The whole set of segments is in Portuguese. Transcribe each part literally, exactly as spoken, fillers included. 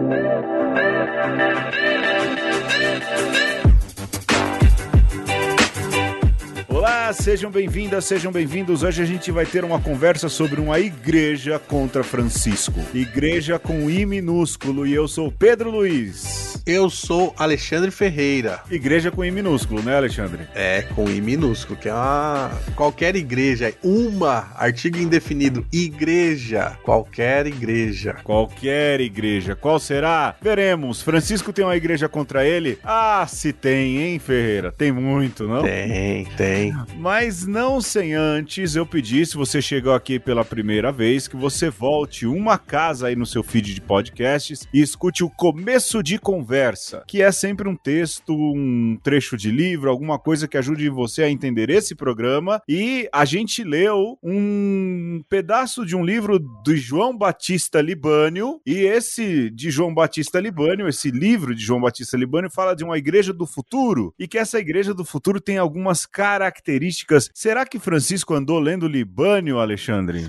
Olá, sejam bem-vindas, sejam bem-vindos. Hoje a gente vai ter uma conversa sobre uma igreja contra Francisco. Igreja com I minúsculo, e eu sou Pedro Luiz. Eu sou Alexandre Ferreira. Igreja com I minúsculo, né, Alexandre? É, com I minúsculo, que é uma... qualquer igreja, uma, artigo indefinido, igreja, qualquer igreja. Qualquer igreja. Qual será? Veremos. Francisco tem uma igreja contra ele? Ah, se tem, hein, Ferreira? Tem muito, não? Tem, tem. Mas não sem antes eu pedir, se você chegou aqui pela primeira vez, que você volte uma casa aí no seu feed de podcasts e escute o Começo de Conversa, que é sempre um texto, um trecho de livro, alguma coisa que ajude você a entender esse programa. E a gente leu um pedaço de um livro do João Batista Libânio, e esse de João Batista Libânio, esse livro de João Batista Libânio fala de uma igreja do futuro, e que essa igreja do futuro tem algumas características. Será que Francisco andou lendo Libânio, Alexandre?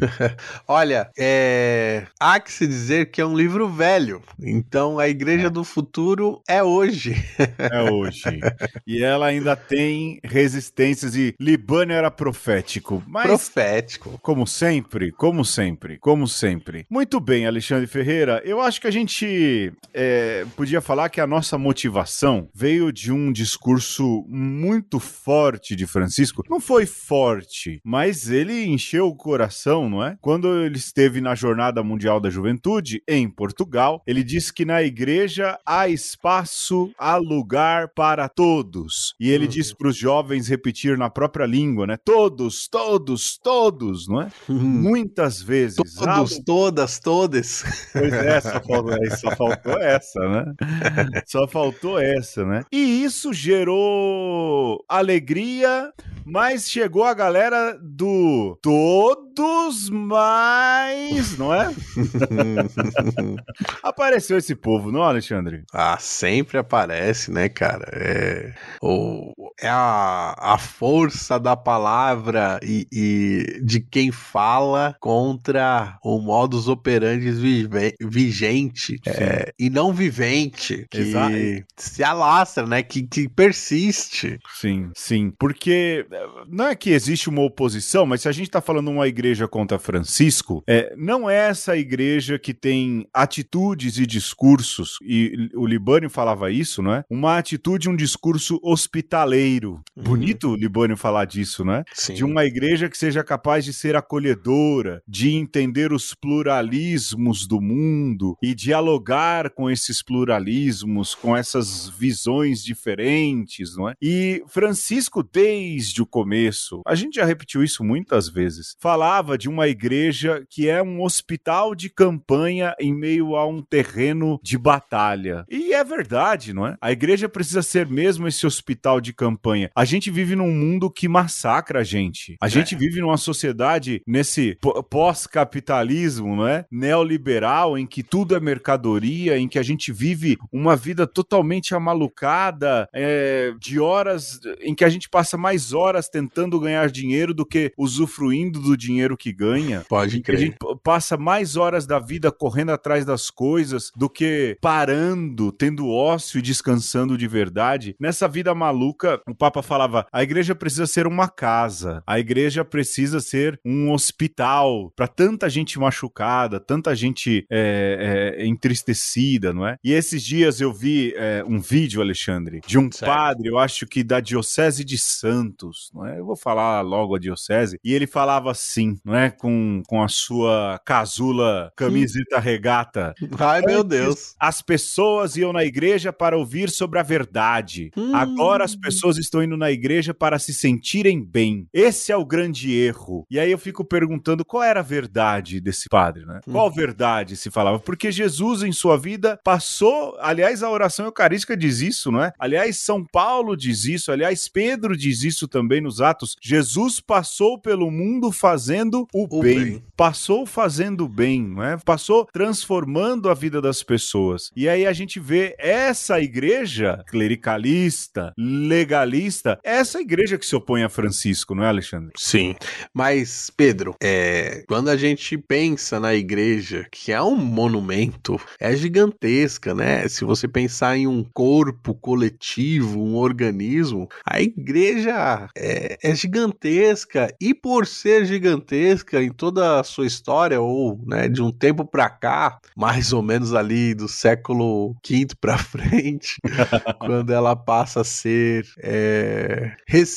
Olha, é... há que se dizer que é um livro velho, então a igreja é. do futuro é hoje. É hoje. E ela ainda tem resistências, e Libânio era profético. Mas, profético. Como sempre, como sempre, como sempre. Muito bem, Alexandre Ferreira, eu acho que a gente é, podia falar que a nossa motivação veio de um discurso muito forte de Francisco. Não foi forte, mas ele encheu o coração, não é? Quando ele esteve na Jornada Mundial da Juventude, em Portugal, ele disse que na igreja há espaço, há lugar para todos. E ele uhum. disse para os jovens repetir na própria língua, né? Todos, todos, todos, não é? Uhum. Muitas vezes. Todos, há... todas, todas. Pois é, só faltou, só faltou essa, né? Só faltou essa, né? E isso gerou alegria, mas chegou a galera do todos mais, não é? Apareceu esse povo, não, Alexandre? Ah, sempre aparece, né, cara? É, o, é a, a força da palavra e, e de quem fala contra o modus operandi vive, vigente é, e não vivente, que Exato. se alastra, né? Que, que persiste. Sim, sim. Porque não é que existe uma oposição, mas se a gente tá falando uma igreja contra Francisco, é, não é essa igreja que tem atitudes e discursos, e o Libânio falava isso, não é? Uma atitude, um discurso hospitaleiro. Uhum. Bonito o Libânio falar disso, não é? Sim. De uma igreja que seja capaz de ser acolhedora, de entender os pluralismos do mundo e dialogar com esses pluralismos, com essas visões diferentes, não é? E Francisco, desde o começo, a gente já repetiu isso muitas vezes, falava de uma igreja que é um hospital de campanha em meio a um terreno de batalha. E é verdade, não é? A igreja precisa ser mesmo esse hospital de campanha. A gente vive num mundo que massacra a gente. A é. gente vive numa sociedade, nesse pós-capitalismo, não é? Neoliberal, em que tudo é mercadoria, em que a gente vive uma vida totalmente amalucada, é, de horas em que a gente passa mais horas tentando ganhar dinheiro do que usufruindo do dinheiro que ganha. Pode crer. A gente passa mais horas da vida correndo atrás das coisas do que parando, tendo ócio e descansando de verdade. Nessa vida maluca, o Papa falava, a igreja precisa ser uma casa, a igreja precisa ser um hospital para tanta gente machucada, tanta gente é, é, entristecida, não é? E esses dias eu vi é, um vídeo, Alexandre, de um certo. padre, eu acho que da Diocese de Santos, não é? Eu vou falar logo a diocese, e ele falava assim, não é? Com, com a sua casula, camiseta hum. regata. Ai, meu Deus. As pessoas iam na igreja para ouvir sobre a verdade. Hum. Agora as pessoas estão indo na igreja para se sentirem bem. Esse é o grande erro. E aí eu fico perguntando qual era a verdade desse padre, né? Hum. Qual verdade se falava? Porque Jesus em sua vida passou, aliás, a oração eucarística diz isso, não é? Aliás, São Paulo diz isso, aliás, Pedro diz isso também. também nos Atos, Jesus passou pelo mundo fazendo o, O bem. bem. Passou fazendo o bem, não é? Passou transformando a vida das pessoas. E aí a gente vê essa igreja clericalista, legalista, essa igreja que se opõe a Francisco, não é, Alexandre? Sim, mas Pedro, é, quando a gente pensa na igreja, que é um monumento, é gigantesca, né? Se você pensar em um corpo coletivo, um organismo, a igreja é, é gigantesca, e por ser gigantesca em toda a sua história, ou né, de um tempo pra cá, mais ou menos ali do século quinto pra frente, quando ela passa a ser é,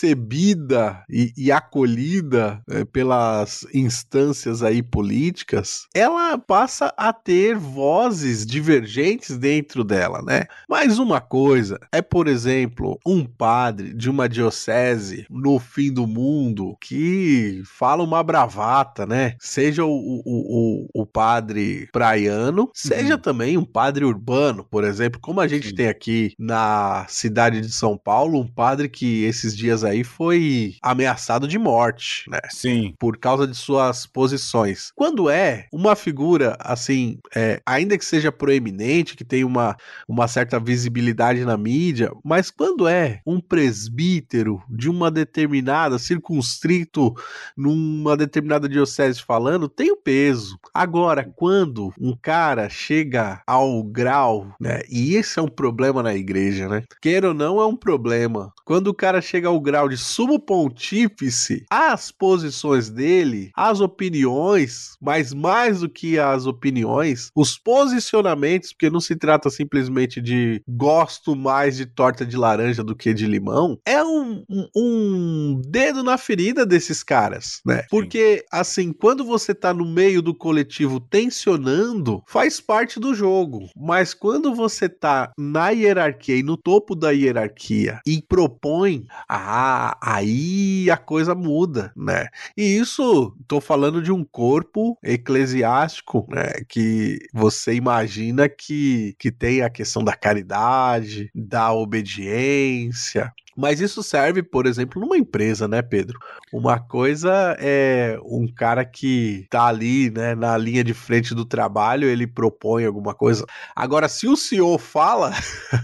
recebida e, e acolhida é, pelas instâncias aí políticas, ela passa a ter vozes divergentes dentro dela, né? Mas uma coisa é, por exemplo, um padre de uma diocese no fim do mundo que fala uma bravata, né? Seja o, o, o, o padre praiano, seja Uhum. também um padre urbano, por exemplo, como a gente Sim. tem aqui na cidade de São Paulo, um padre que esses dias aí foi ameaçado de morte, né? Sim. Por causa de suas posições. Quando é uma figura, assim, é, ainda que seja proeminente, que tem uma, uma certa visibilidade na mídia, mas quando é um presbítero de uma determinada, circunscrito numa determinada diocese falando, tem o peso. Agora, quando um cara chega ao grau, né, e esse é um problema na igreja, né, queira ou não, é um problema. Quando o cara chega ao grau de sumo pontífice, as posições dele, as opiniões, mas mais do que as opiniões, os posicionamentos, porque não se trata simplesmente de gosto mais de torta de laranja do que de limão, é um, um, um dedo na ferida desses caras, né? Porque, assim, quando você tá no meio do coletivo tensionando, faz parte do jogo, mas quando você tá na hierarquia e no topo da hierarquia e propõe, ah, aí a coisa muda, né? E isso, tô falando de um corpo eclesiástico, né? Que você imagina que, que tem a questão da caridade, da obediência. Mas isso serve, por exemplo, numa empresa, né, Pedro? Uma coisa é um cara que tá ali, né, na linha de frente do trabalho, ele propõe alguma coisa. Agora, se o C E O fala,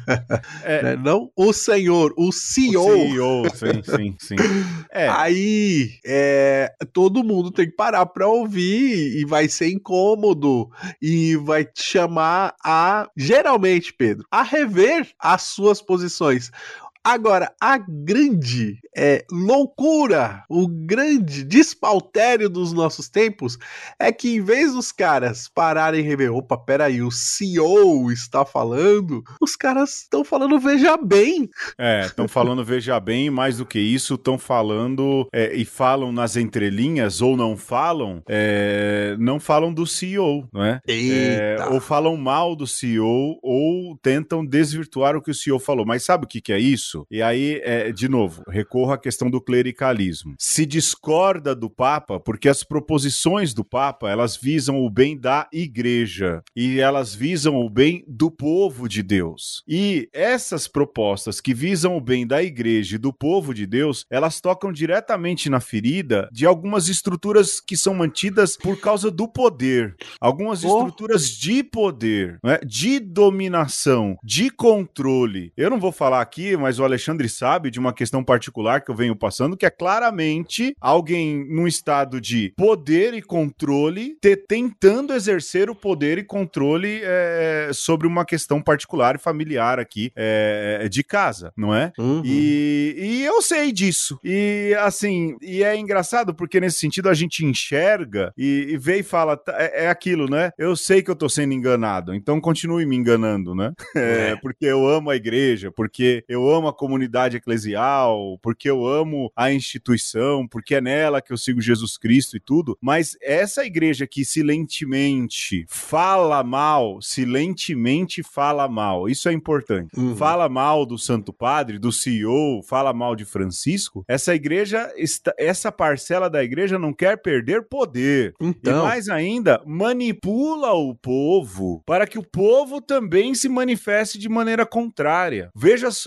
É, né, não o senhor, o C E O, o C E O, sim, sim, sim. É, aí é, todo mundo tem que parar pra ouvir e vai ser incômodo e vai te chamar a, geralmente, Pedro, a rever as suas posições. Agora, a grande é, loucura, o grande despautério dos nossos tempos é que em vez dos caras pararem e rever, opa, peraí, o C E O está falando, os caras estão falando veja bem. É, estão falando, veja bem, mais do que isso, estão falando é, e falam nas entrelinhas, ou não falam, é, não falam do C E O, não é? É, Eita. ou falam mal do C E O, ou tentam desvirtuar o que o C E O falou. Mas sabe o que, que é isso? E aí, é, de novo, recorro à questão do clericalismo. Se discorda do Papa, porque as proposições do Papa, elas visam o bem da igreja, e elas visam o bem do povo de Deus. E essas propostas que visam o bem da igreja e do povo de Deus, elas tocam diretamente na ferida de algumas estruturas que são mantidas por causa do poder. Algumas Oh. estruturas de poder, né? De dominação, de controle. Eu não vou falar aqui, mas o Alexandre sabe de uma questão particular que eu venho passando, que é claramente alguém num estado de poder e controle, te, tentando exercer o poder e controle é, sobre uma questão particular e familiar aqui é, de casa, não é? Uhum. E, e eu sei disso. E assim, e é engraçado porque nesse sentido a gente enxerga e, e vê e fala, é, é aquilo, né? Eu sei que eu tô sendo enganado, então continue me enganando, né? É, porque eu amo a igreja, porque eu amo a comunidade eclesial, porque eu amo a instituição, porque é nela que eu sigo Jesus Cristo e tudo, mas essa igreja que silentemente fala mal, silentemente fala mal, isso é importante. Uhum. Fala mal do Santo Padre, do C E O, fala mal de Francisco, essa igreja, essa parcela da igreja não quer perder poder. Então. E mais ainda, manipula o povo para que o povo também se manifeste de maneira contrária. Veja só, Alexandre,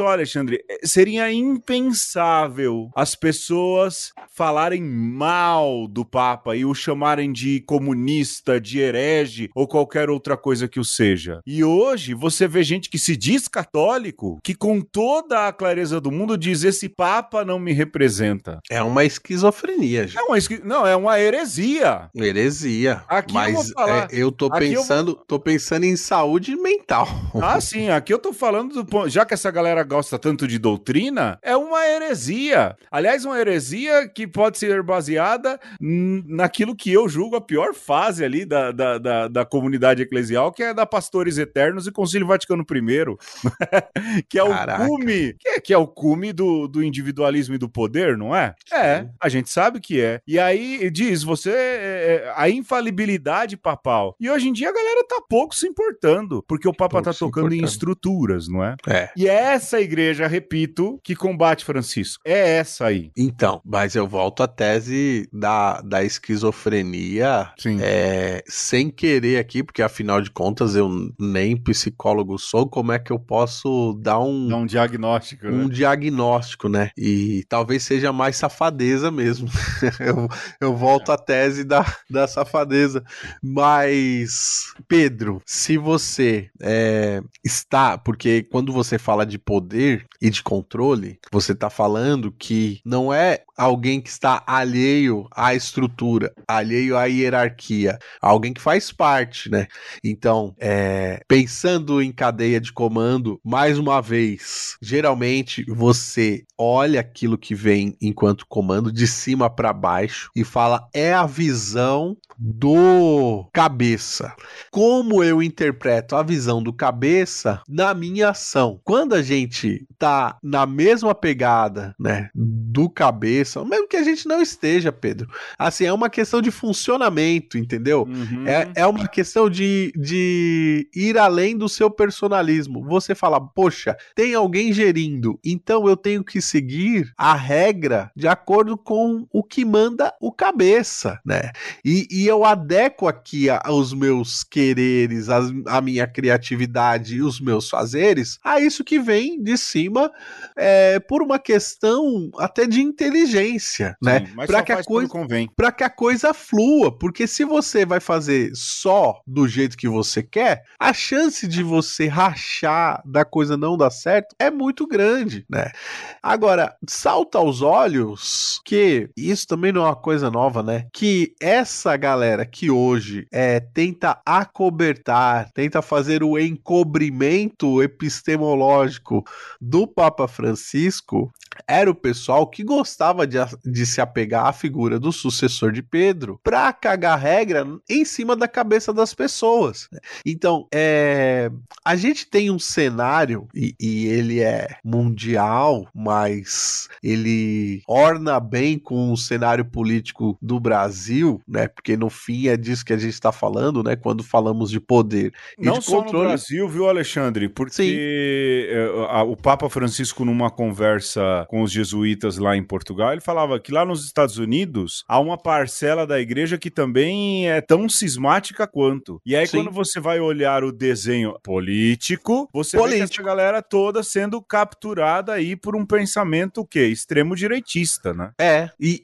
Alexandre, seria impensável as pessoas falarem mal do Papa e o chamarem de comunista, de herege ou qualquer outra coisa que o seja. E hoje você vê gente que se diz católico, que com toda a clareza do mundo diz: esse Papa não me representa. É uma esquizofrenia, gente. É uma esqui... Não, é uma heresia. Heresia. Aqui Mas eu vou falar... é, eu tô aqui pensando, eu vou... tô pensando em saúde mental. Ah, sim, aqui eu tô falando do ponto... Já que essa galera gosta tanto de doutrina, é uma heresia. Aliás, uma heresia que pode ser baseada naquilo que eu julgo a pior fase ali da, da, da, da comunidade eclesial, que é da Pastores Eternos e Concílio Vaticano I, que é Caraca. o cume, que é, que é o cume do, do individualismo e do poder, não é? É, a gente sabe que é. E aí diz, você, é, a infalibilidade papal. E hoje em dia a galera tá pouco se importando, porque o Papa pouco tá tocando em estruturas, não é? É. E é essa igreja, repito, que combate Francisco. É essa aí. Então, mas eu volto à tese da, da esquizofrenia, é, sem querer aqui, porque afinal de contas eu nem psicólogo sou, como é que eu posso dar um... Dar um diagnóstico, Um né? diagnóstico, né? E talvez seja mais safadeza mesmo. eu, eu volto à tese da, da safadeza. Mas, Pedro, se você é, está... Porque quando você fala de poder e de controle, você está falando que não é alguém que está alheio à estrutura, alheio à hierarquia, alguém que faz parte, né? Então, é, pensando em cadeia de comando, mais uma vez, geralmente você olha aquilo que vem enquanto comando de cima para baixo e fala, é a visão do cabeça. Como eu interpreto a visão do cabeça na minha ação? Quando a gente tá na mesma pegada, né, do cabeça, mesmo que a gente não esteja, Pedro, assim, é uma questão de funcionamento, entendeu? Uhum. É, é uma questão de, de ir além do seu personalismo. Você fala, poxa, tem alguém gerindo, então eu tenho que seguir a regra de acordo com o que manda o cabeça, né? E, e eu adequo aqui a, os meus quereres, a, a minha criatividade e os meus fazeres a isso que vem de cima, é, por uma questão até de inteligência, Sim, né? mas pra só que faz a coisa, quando convém. Para que a coisa flua, porque se você vai fazer só do jeito que você quer, a chance de você rachar, da coisa não dar certo, é muito grande, né? Agora, salta aos olhos que, isso também não é uma coisa nova, né? Que essa galera que hoje é, tenta acobertar, tenta fazer o encobrimento epistemológico do Papa Francisco, era o pessoal que gostava de, de se apegar à figura do sucessor de Pedro para cagar regra em cima da cabeça das pessoas. Então, é, a gente tem um cenário, e, e ele é mundial, mas ele orna bem com o cenário político do Brasil, né? Porque no fim é disso que a gente está falando, né? Quando falamos de poder e Não de só controle. no Brasil, viu, Alexandre? Porque Sim. a, o Papa Francisco, numa conversa com os jesuítas lá em Portugal, ele falava que lá nos Estados Unidos há uma parcela da igreja que também é tão cismática quanto. E aí, Sim. quando você vai olhar o desenho político, você político. vê que essa galera toda sendo capturada aí por um pensamento o quê? Extremo-direitista, né? É, e,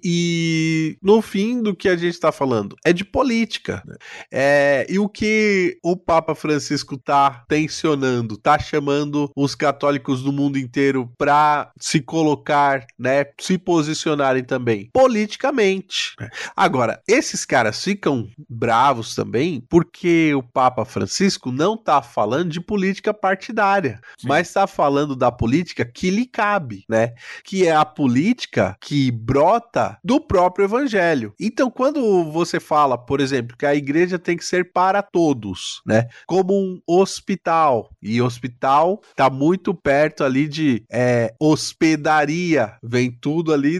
e no fim do que a gente tá falando é de política. Né? É, e o que o Papa Francisco tá tensionando, tá chamando os católicos do mundo inteiro pra se colocar, né, se posicionarem também politicamente. Agora, esses caras ficam bravos também porque o Papa Francisco não tá falando de política partidária, Sim. mas tá falando da política que lhe cabe, né? Que é a política que brota do próprio evangelho. Então, quando você fala, por exemplo, que a igreja tem que ser para todos, né? Como um hospital, e hospital tá muito perto ali de é, hospedaria, vem tudo ali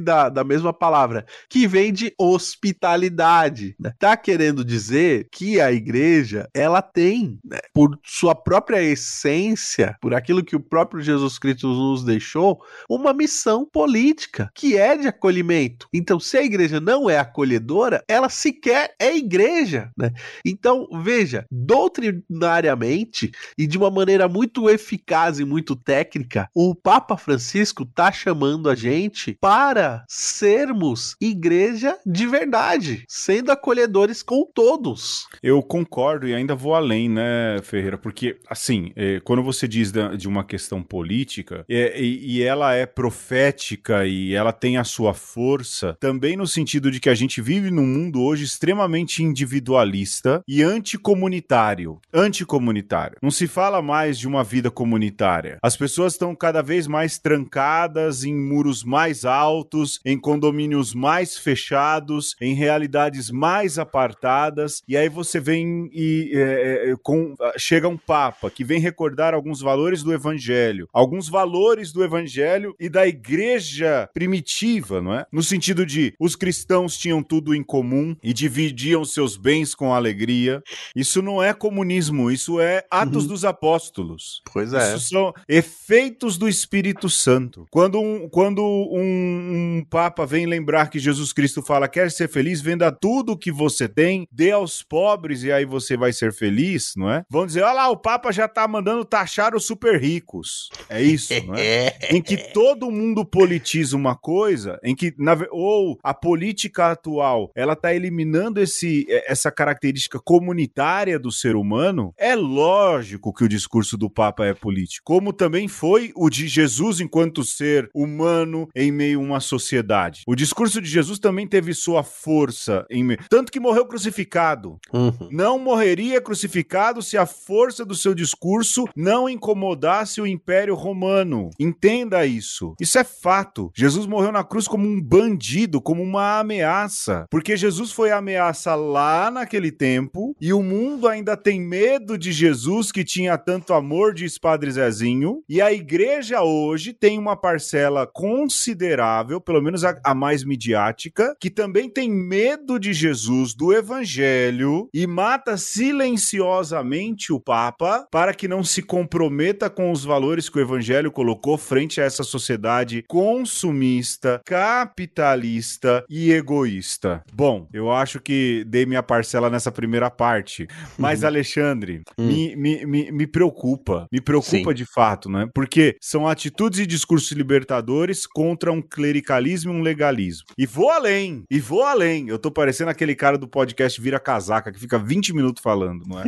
da, da mesma palavra, que vem de hospitalidade, né? Tá querendo dizer que a igreja, ela tem, né, por sua própria essência, por aquilo que o próprio Jesus Cristo nos deixou, uma missão política, que é de acolhimento. Então, se a igreja não é acolhedora, ela sequer é igreja, né? Então, veja, doutrinariamente e de uma maneira muito eficaz e muito técnica, o Papa Francisco está chamando a gente para sermos igreja de verdade, sendo acolhedores com todos. Eu concordo e ainda vou além, né, Ferreira? Porque, assim, é, quando você diz da, de uma questão política, é, e, e ela é profética e ela tem a sua força, também no sentido de que a gente vive num mundo hoje extremamente individualista e anticomunitário. Anticomunitário. Não se fala mais de uma vida comunitária. As pessoas estão cada vez mais trancadas em muros mais altos, em condomínios mais fechados, em realidades mais apartadas, e aí você vem e é, é, com, chega um Papa que vem recordar alguns valores do Evangelho, alguns valores do Evangelho e da igreja primitiva, não é? No sentido de os cristãos tinham tudo em comum e dividiam seus bens com alegria. Isso não é comunismo, isso é Atos uhum. dos Apóstolos. Pois é. Isso são efeitos do Espírito Santo. Quando um, quando um, um Papa vem lembrar que Jesus Cristo fala, quer ser feliz, venda tudo o que você tem, dê aos pobres e aí você vai ser feliz, não é? Vão dizer, olha lá, o Papa já tá mandando taxar os super ricos. É isso, não é? Em que todo mundo politiza uma coisa, em que, na, ou a política atual, ela tá eliminando esse, essa característica comunitária do ser humano, é lógico que o discurso do Papa é político, como também foi o de Jesus enquanto ser humano em meio a uma sociedade. O discurso de Jesus também teve sua força, em meio... tanto que morreu crucificado. Uhum. Não morreria crucificado se a força do seu discurso não incomodasse o Império Romano. Entenda isso. Isso é fato. Jesus morreu na cruz como um bandido, como uma ameaça. Porque Jesus foi ameaça lá naquele tempo e o mundo ainda tem medo de Jesus, que tinha tanto amor, diz Padre Zezinho, e a igreja hoje tem uma parcela considerável, pelo menos a, a mais midiática, que também tem medo de Jesus, do Evangelho, e mata silenciosamente o Papa para que não se comprometa com os valores que o Evangelho colocou frente a essa sociedade consumista, capitalista e egoísta. Bom, eu acho que dei minha parcela nessa primeira parte, mas uhum. Alexandre, uhum. me, me, me, me preocupa, me preocupa Sim. de fato, né? Porque são atitudes e discursos libertadores contra um clericalismo e um legalismo. E vou além, e vou além. Eu tô parecendo aquele cara do podcast Vira Casaca, que fica vinte minutos falando, não é?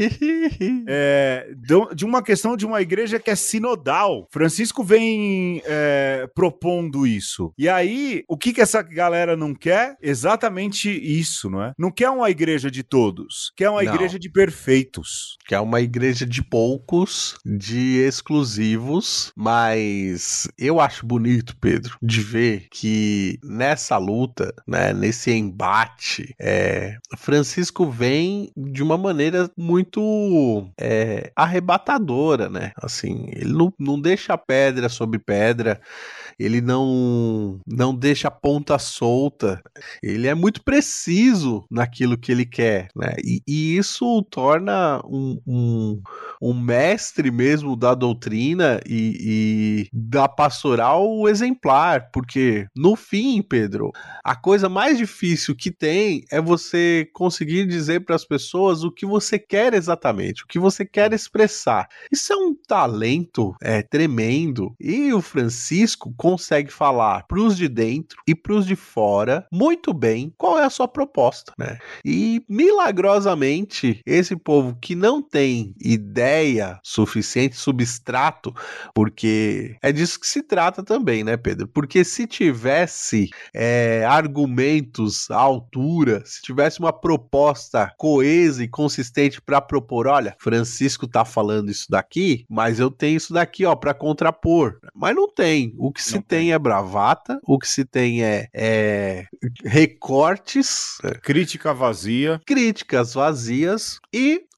é de uma questão de uma igreja que é sinodal. Francisco vem é, propondo isso. E aí, o que que essa galera não quer? Exatamente isso, não é? Não quer uma igreja de todos, quer uma não. igreja de perfeitos. Quer uma igreja de poucos, de exclusivos, mas eu acho bonito, Pedro, de ver que nessa luta, né, nesse embate, é, Francisco vem de uma maneira muito é, arrebatadora, né? Assim, ele não, não deixa pedra sobre pedra, ele não, não deixa ponta solta, ele é muito preciso naquilo que ele quer, né? E, e isso torna um, um, um mestre mesmo da doutrina e, e da pastoral exemplar, porque no fim, Pedro, a coisa mais difícil que tem é você conseguir dizer para as pessoas o que você quer exatamente, o que você quer expressar. Isso é um talento é, tremendo, e o Francisco consegue falar para os de dentro e para os de fora muito bem qual é a sua proposta, né? E milagrosamente esse povo que não tem ideia suficiente, substrato, porque é disso que se trata também, né, Pedro? Porque se tivesse é, argumentos à altura, se tivesse uma proposta coesa e consistente para propor, olha, Francisco tá falando isso daqui, mas eu tenho isso daqui, ó, para contrapor. Mas não tem. O que se não tem, tem é bravata, o que se tem é, é recortes, crítica vazia, críticas vazias e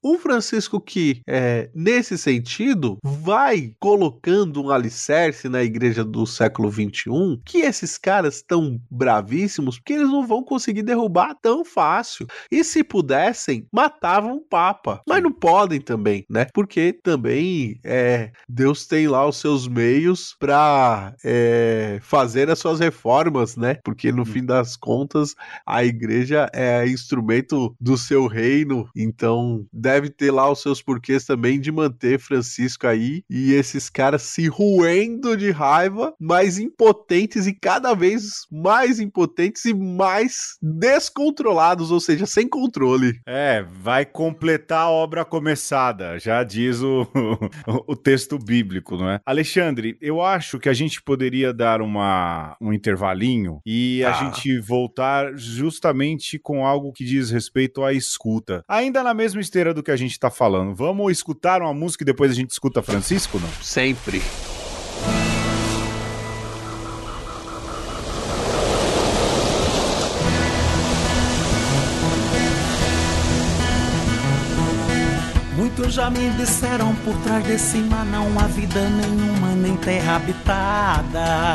Um Francisco que, é, nesse sentido, vai colocando um alicerce na igreja do século vinte e um, que esses caras estão bravíssimos porque eles não vão conseguir derrubar tão fácil. E se pudessem, matavam o Papa. Mas não podem também, né? Porque também é, Deus tem lá os seus meios para é, fazer as suas reformas, né? Porque no fim das contas, a igreja é instrumento do seu reino, então deve ter lá os seus porquês também de manter Francisco aí e esses caras se roendo de raiva, mas impotentes e cada vez mais impotentes e mais descontrolados, ou seja, sem controle. É, vai completar a obra começada, já diz o, o, o texto bíblico, não é? Alexandre, eu acho que a gente poderia dar uma, um intervalinho e a Ah. gente voltar justamente com algo que diz respeito à escuta. Ainda na mesma esteira do que a gente tá falando, vamos escutar uma música e depois a gente escuta Francisco, não? Sempre. Muitos já me disseram por trás desse mar não há vida nenhuma, nem terra habitada.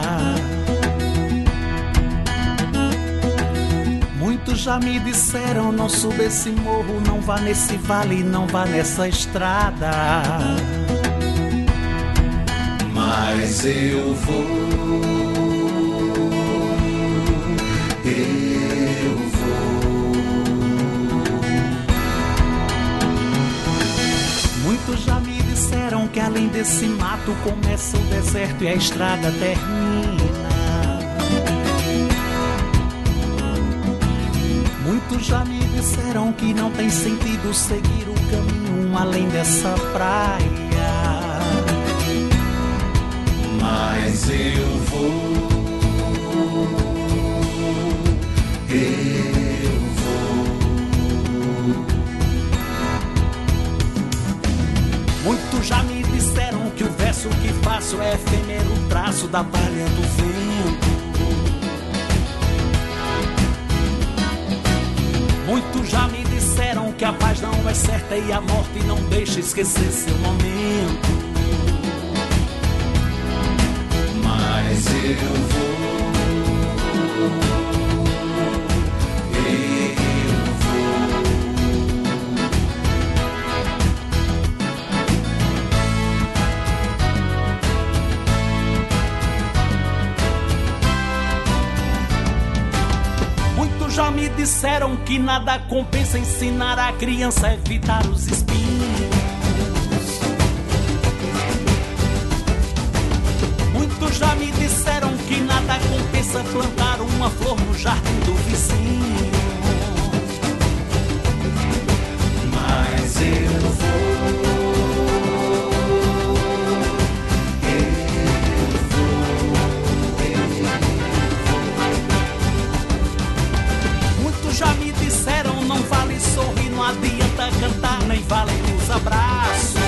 Muitos já me disseram não suba esse morro, não vá nesse vale, não vá nessa estrada. Mas eu vou, eu vou. Muitos já me disseram que além desse mato começa o deserto e a estrada termina. Muitos já me disseram que não tem sentido seguir o caminho além dessa praia. Mas eu vou, eu vou. Muitos já me disseram que o verso que faço é efêmero traço da palha do vento. Muitos já me disseram que a paz não é certa e a morte não deixa esquecer seu momento. Mas eu vou, eu vou. Muitos já me disseram que nada compensa ensinar a criança a evitar os espinhos. Muitos já me disseram que nada compensa plantar uma flor no jardim do vizinho. Mas eu vou, eu vou, eu vou. Muitos já me disseram não vale sorrir, não adianta cantar, nem valem os abraços.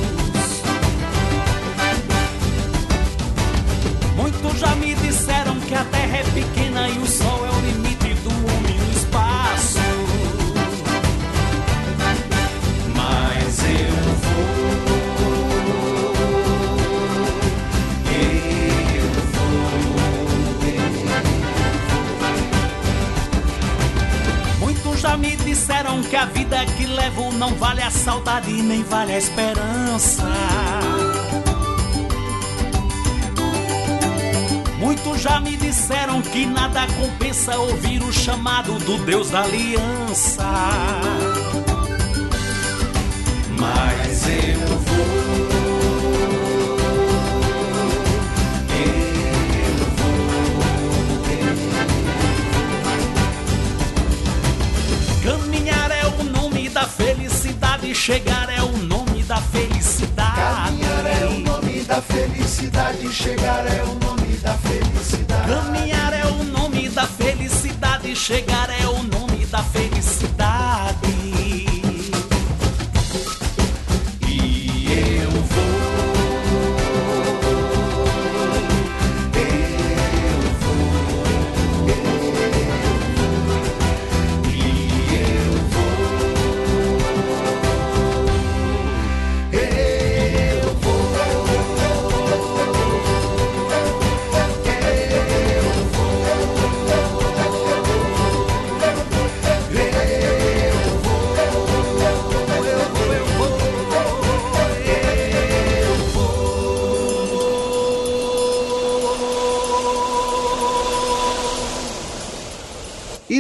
Muitos já me disseram que a terra é pequena e o sol é o limite do homem no espaço. Mas eu vou, eu vou, eu vou. Muitos já me disseram que a vida que levo não vale a saudade nem vale a esperança. Muitos já me disseram que nada compensa ouvir o chamado do Deus da aliança. Mas eu vou, eu vou, eu vou. Caminhar é o nome da felicidade, chegar é o nome da felicidade. Caminhar é o nome da felicidade, chegar é o nome da felicidade. Caminhar é o nome da felicidade, chegar é o nome da felicidade. E eu vou, eu vou, e eu vou.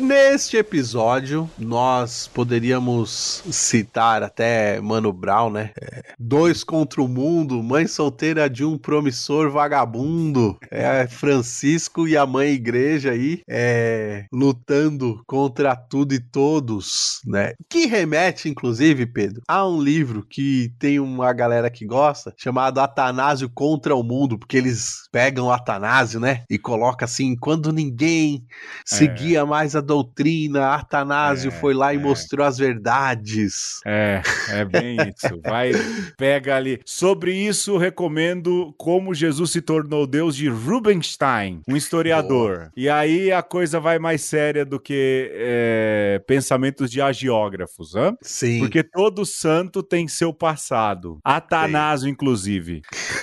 neste episódio, nós poderíamos citar até Mano Brown, né? É, dois contra o mundo, mãe solteira de um promissor vagabundo. É Francisco e a mãe igreja aí, é, lutando contra tudo e todos, né? Que remete, inclusive, Pedro, a um livro que tem uma galera que gosta, chamado Atanásio contra o Mundo, porque eles pegam o Atanásio, né? E colocam assim, quando ninguém seguia é. mais a doutrina, Atanásio é, foi lá e é. mostrou as verdades. É, é bem isso. Vai, pega ali. Sobre isso, recomendo Como Jesus se Tornou Deus, de Rubinstein, um historiador. Boa. E aí a coisa vai mais séria do que é, pensamentos de agiógrafos, hein? Sim. Porque todo santo tem seu passado. Atanásio, Sim. inclusive.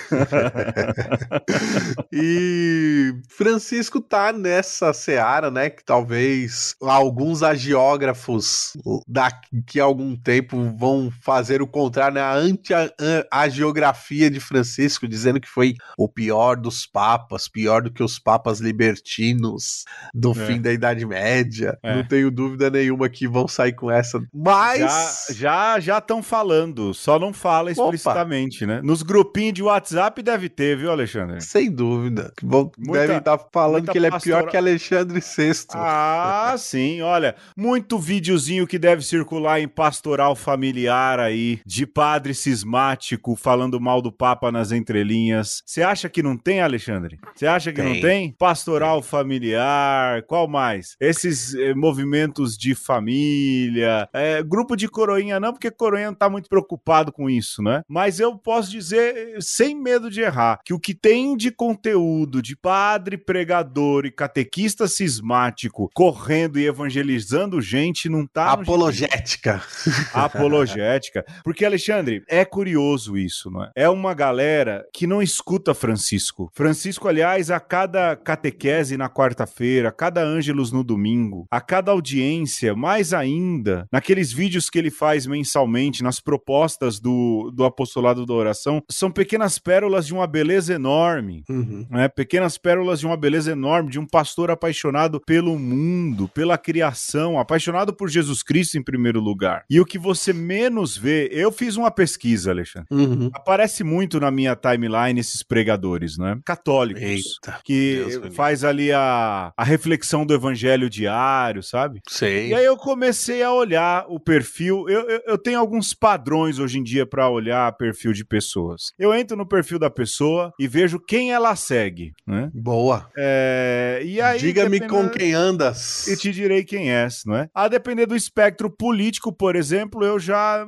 E Francisco tá nessa seara, né, que talvez alguns agiógrafos daqui a algum tempo vão fazer o contrário, né, a anti-agiografia de Francisco, dizendo que foi o pior dos papas, pior do que os papas libertinos do é. fim da Idade Média. É. Não tenho dúvida nenhuma que vão sair com essa, mas... Já já estão falando, só não fala explicitamente, Opa. né? Nos grupinhos de WhatsApp deve ter, viu, Alexandre? Sem dúvida. Vão, muita, devem estar falando que ele pastora... é pior que Alexandre sexto. Ah, sim, olha, muito videozinho que deve circular em pastoral familiar aí, de padre cismático falando mal do Papa nas entrelinhas. Você acha que não tem, Alexandre? Você acha que tem. não tem? Pastoral tem. familiar, qual mais? Esses eh, movimentos de família, eh, grupo de coroinha não, porque coroinha não tá muito preocupado com isso, né? Mas eu posso dizer, sem medo de errar, que o que tem de conteúdo de padre, pregador e catequista cismático correndo e evangelizando gente não tá... Apologética. Apologética. Porque, Alexandre, é curioso isso, não é? É uma galera que não escuta Francisco. Francisco, aliás, a cada catequese na quarta-feira, a cada ângelus no domingo, a cada audiência, mais ainda, naqueles vídeos que ele faz mensalmente, nas propostas do, do apostolado da oração, são pequenas pérolas de uma beleza enorme, uhum. né? Pequenas pérolas de uma beleza enorme, de um pastor apaixonado pelo mundo, pela criação, apaixonado por Jesus Cristo em primeiro lugar. E o que você menos vê, eu fiz uma pesquisa, Alexandre, uhum. aparece muito na minha timeline esses pregadores, né? Católicos, Eita, que Deus faz Deus. ali a, a reflexão do evangelho diário, sabe? Sei. E aí eu comecei a olhar o perfil, eu, eu, eu tenho alguns padrões hoje em dia para olhar perfil de pessoas. Eu entro no perfil da pessoa e vejo quem ela segue, né? Boa. É, e aí, diga-me com quem andas. E te direi quem és, não é? A depender do espectro político, por exemplo, eu já,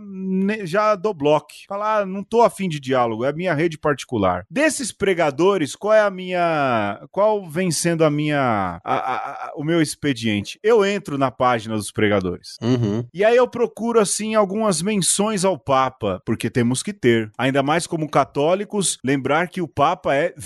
já dou bloco. Falar, ah, não tô afim de diálogo, é a minha rede particular. Desses pregadores, qual é a minha... Qual vem sendo a minha... A, a, a, o meu expediente? Eu entro na página dos pregadores. Uhum. E aí eu procuro, assim, algumas menções ao Papa, porque temos que ter. Ainda mais como católicos, lembrar que o Papa é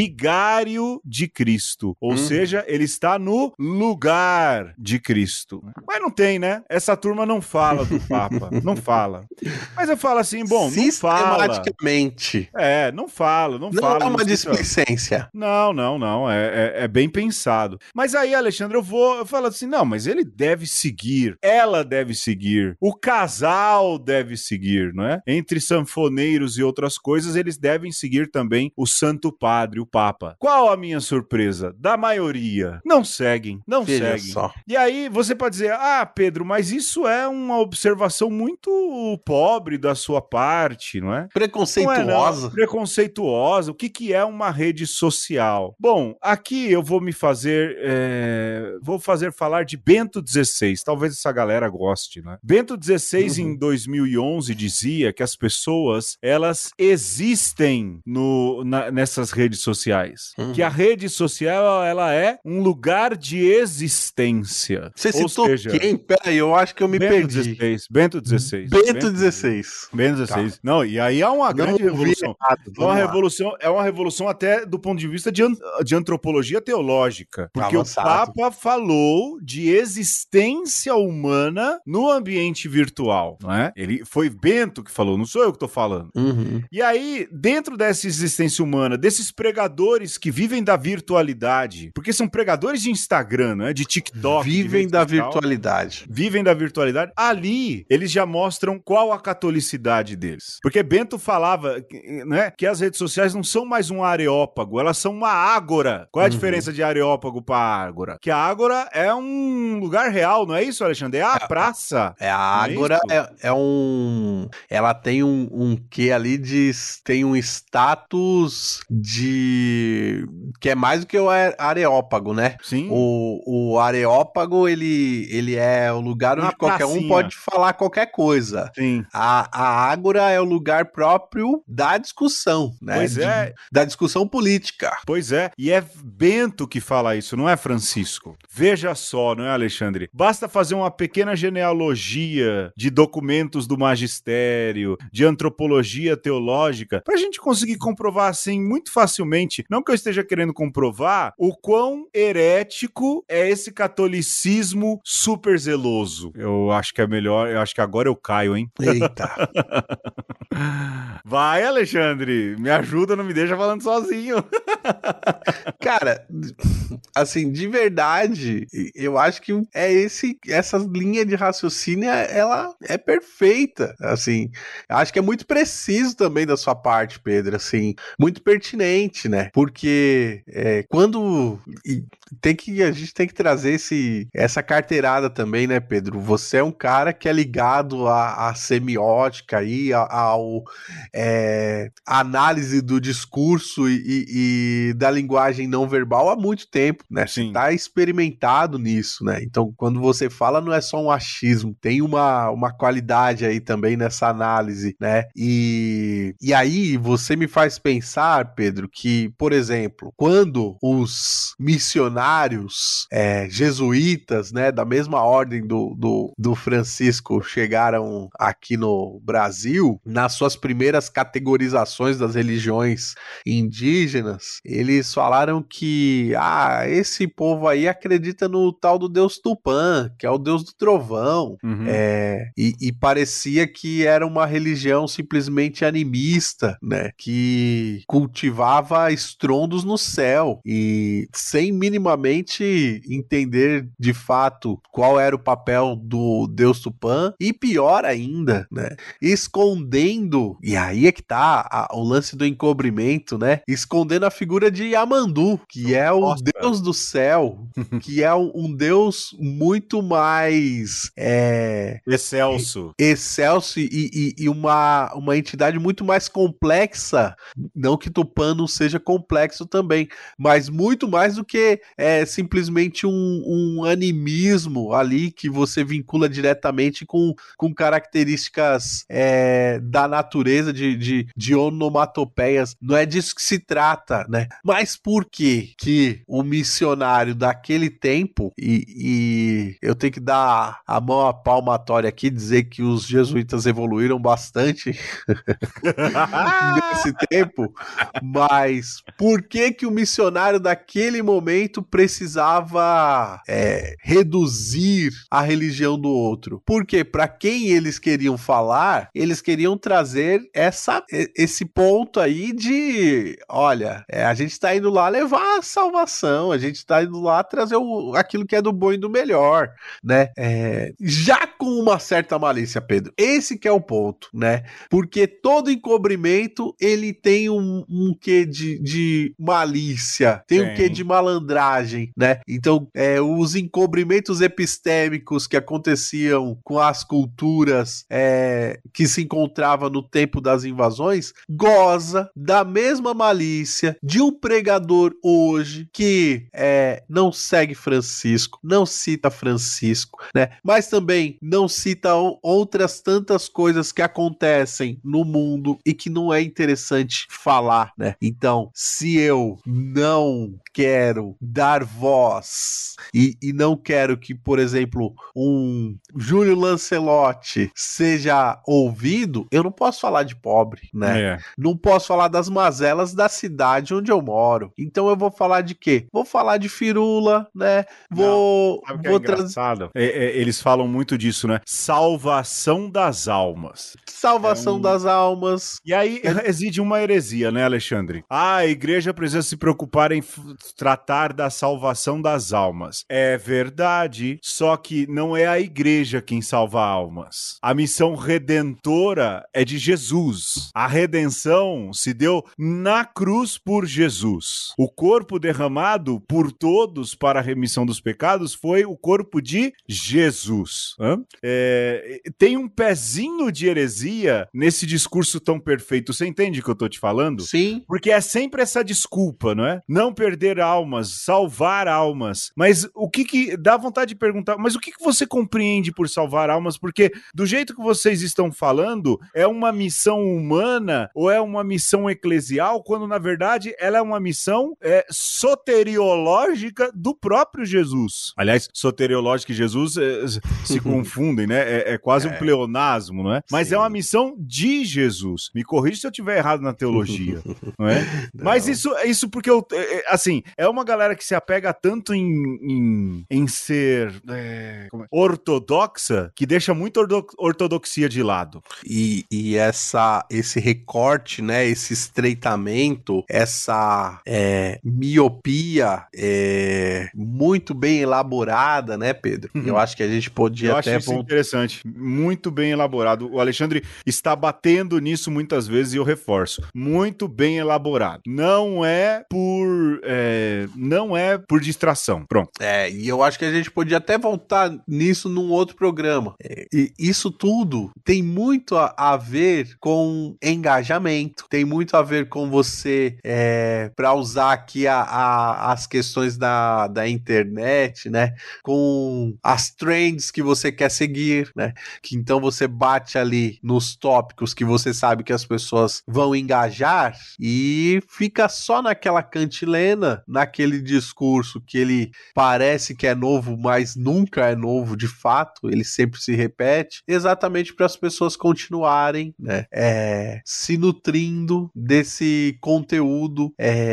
vigário de Cristo. Ou uhum. seja, ele está no lugar de Cristo. Mas não tem, né? Essa turma não fala do Papa. Não fala. Mas eu falo assim, bom, não fala. Sistematicamente. É, não fala, não, não fala. Não é uma não displicência. Não, não, não. É, é, é bem pensado. Mas aí, Alexandre, eu vou... Eu falo assim, não, mas ele deve seguir. Ela deve seguir. O casal deve seguir, não é? Entre sanfoneiros e outras coisas, eles devem seguir também o Santo Padre, o Papa. Qual a minha surpresa? Da maioria. Não seguem. Não Veja seguem. Só. E aí, você pode dizer, ah, Pedro, mas isso é uma observação muito pobre da sua parte, não é? Preconceituosa. Não é, não. Preconceituosa. O que, que é uma rede social? Bom, aqui eu vou me fazer... É... Vou fazer falar de Bento dezesseis. Talvez essa galera goste, né? Bento dezesseis, uhum. em dois mil e onze, dizia que as pessoas, elas existem no, na, nessas redes sociais. Uhum. Que a rede social, ela é um lugar de existência. Você Ou citou seja, quem? Peraí, eu acho que eu me Bento perdi. dezesseis. Bento dezesseis. Bento dezesseis. Bento dezesseis. Tá. Não, e aí há uma Não grande revolução. Errado, é, uma revolução é uma revolução até do ponto de vista de, de antropologia teológica. Porque Avançado. o Papa falou de existência humana no ambiente virtual, não é? Ele foi Bento que falou, não sou eu que tô falando. Uhum. E aí, dentro dessa existência humana, desses pregadores que vivem da virtualidade, porque são pregadores de Instagram, não é? De TikTok, doc. Vivem da virtualidade. Vivem da virtualidade. Ali, eles já mostram qual a catolicidade deles. Porque Bento falava, né, que as redes sociais não são mais um areópago, elas são uma ágora. Qual é a uhum. diferença de areópago para ágora? Que a ágora é um lugar real, não é isso, Alexandre? É a é, praça. É, a ágora é, é, é um... Ela tem um, um quê ali de... Tem um status de... que é mais do que o areópago, né? Sim. O, o areópago, ele, ele é o lugar onde uma qualquer pracinha. Um pode falar qualquer coisa. Sim. A, a ágora é o lugar próprio da discussão, né? Pois é. De, da discussão política. Pois é. E é Bento que fala isso, não é Francisco. Veja só, não é, Alexandre? Basta fazer uma pequena genealogia de documentos do magistério, de antropologia teológica, pra gente conseguir comprovar, assim, muito facilmente, não que eu esteja querendo comprovar, o quão herético é esse catolicismo super zeloso. Eu acho que é melhor, eu acho que agora eu caio, hein? Eita. Vai, Alexandre, me ajuda, não me deixa falando sozinho. Cara, assim, de verdade, eu acho que é esse, essa linha de raciocínio, ela é perfeita, assim, acho que é muito preciso também da sua parte, Pedro, assim, muito pertinente, né, porque é, quando tem que, a gente tem que trazer esse, essa carteirada também, né, Pedro, você é um cara que é ligado à, à semiótica aí, ao é, análise do discurso e, e, e da linguagem não verbal há muito tempo, né? Sim. Você tá experimentado nisso, né? Então, quando você fala, não é só um achismo, tem uma, uma qualidade aí também nessa análise, né? E, e aí, você me faz pensar, Pedro, que, por exemplo, quando os missionários é, jesuítas, né, da mesma ordem do, do, do Francisco chegaram aqui no Brasil, nas suas primeiras categorizações das religiões indígenas, eles falaram que, ah, esse povo aí acredita no tal do Deus Tupã, que é o Deus do trovão, uhum. é, e, e parecia que era uma religião simplesmente animista, né, que cultivava estrondos no céu, e sem minimamente entender de fato qual era o papel do Deus Tupã, e pior ainda, né, escondendo, e aí é que tá a, o lance do encobrimento, né, escondendo a figura de Yamandu, que é o Nossa. Deus do céu, que é um, um Deus muito mais é, excelso, excelso e, e, e uma, uma entidade muito mais complexa, não que Tupã não seja complexo também, mas muito mais do que é, simplesmente um, um animismo ali que você vincula diretamente com, com características é, da natureza, de, de, de onomatopeias. Não é disso que se trata, né? Mas por que que o missionário daquele tempo, e, e eu tenho que dar a mão à palmatória aqui, dizer que os jesuítas evoluíram bastante nesse tempo, mas por que que o missionário daquele momento precisava é, reduzir a religião do outro? Porque para quem eles queriam falar, eles queriam trazer essa, esse ponto aí de, olha, é, a gente tá indo lá levar a salvação, a gente tá indo lá trazer o, aquilo que é do bom e do melhor, né? É, já com uma certa malícia, Pedro. Esse que é o ponto, né? Porque todo encobrimento, ele tem um, um quê de, de malícia, tem Sim. um quê de malandragem, né? Então, é, os encobrimentos epistêmicos que aconteciam com as culturas é, que se encontravam no tempo das invasões, goza da mesma malícia de um pregador hoje que é, não segue Francisco, não cita Francisco, né? Mas também não cita outras tantas coisas que acontecem no mundo e que não é interessante falar, né? Então, se eu não quero dar voz e, e não quero que, por exemplo, um Júlio Lancelotti seja ouvido, eu não posso falar de pobre, né? É. Não posso falar das mazelas da cidade onde eu moro. Então eu vou falar de quê? Vou falar de firula, né? Vou, não, vou é engraçado. É, é, eles falam muito disso, né? Salvação das almas. Salvação é um... das almas. E aí é... existe base de uma heresia, né, Alexandre? Ah, a igreja precisa se preocupar em f- tratar da salvação das almas. É verdade, só que não é a igreja quem salva almas. A missão redentora é de Jesus. A redenção se deu na cruz por Jesus. O corpo derramado por todos para a remissão dos pecados foi o corpo de Jesus. Hã? É, tem um pezinho de heresia nesse discurso tão perfeito. Você entende o que eu tô te falando? Sim. Porque é sempre essa desculpa, não é? Não perder almas, salvar almas. Mas o que que... Dá vontade de perguntar, mas o que que você compreende por salvar almas? Porque do jeito que vocês estão falando, é uma missão humana ou é uma missão eclesial, quando na verdade ela é uma missão é, soteriológica do próprio Jesus. Aliás, soteriológica e Jesus é, se confundem, né? É, é quase um pleonasmo, não é? Mas Sim. é uma missão de Jesus. Me corrija se eu estiver errado na teologia, não é? Não. Mas isso, isso porque eu, é, é, assim, é uma galera que se apega tanto em, em, em ser é, como é? ortodoxa que deixa muito ordo- ortodoxia de lado. E, e essa, esse recorte, né, esse estreitamento, essa é, miopia é, muito bem elaborada, né, Pedro? Uhum. Eu acho que a gente podia Eu até... acho isso vol- interessante, muito bem elaborado. O Alexandre está batendo nisso muitas vezes e eu reforço. Muito bem elaborado. Não é por é, não é por distração. Pronto. É, e eu acho que a gente podia até voltar nisso num outro programa. É, e isso tudo tem muito a, a ver com engajamento, tem muito a ver com você, é, para usar aqui a, a, as questões da, da internet, né? Com as trends que você quer seguir, né? Que então você bate ali nos tópicos que você sabe que as pessoas vão engajar e fica só naquela cantilena, naquele discurso que ele parece que é novo, mas nunca é novo de fato, ele sempre se repete, exatamente para as pessoas continuarem, né, é, se nutrindo desse conteúdo,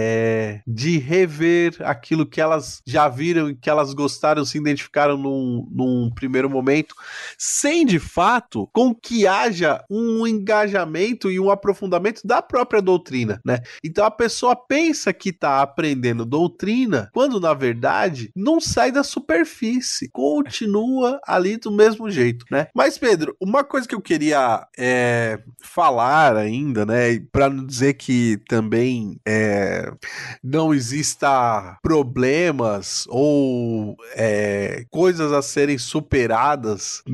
é, de rever aquilo que elas já viram e que elas gostaram, se identificaram num, num primeiro momento, sem de fato com que haja um engajamento e um aprofundamento da própria doutrina, né? Então a pessoa pensa que está aprendendo doutrina, quando na verdade não sai da superfície, continua ali do mesmo jeito, né? Mas Pedro, uma coisa que eu queria é, falar ainda, né, para não dizer que também é, não exista problemas ou é, coisas a serem superadas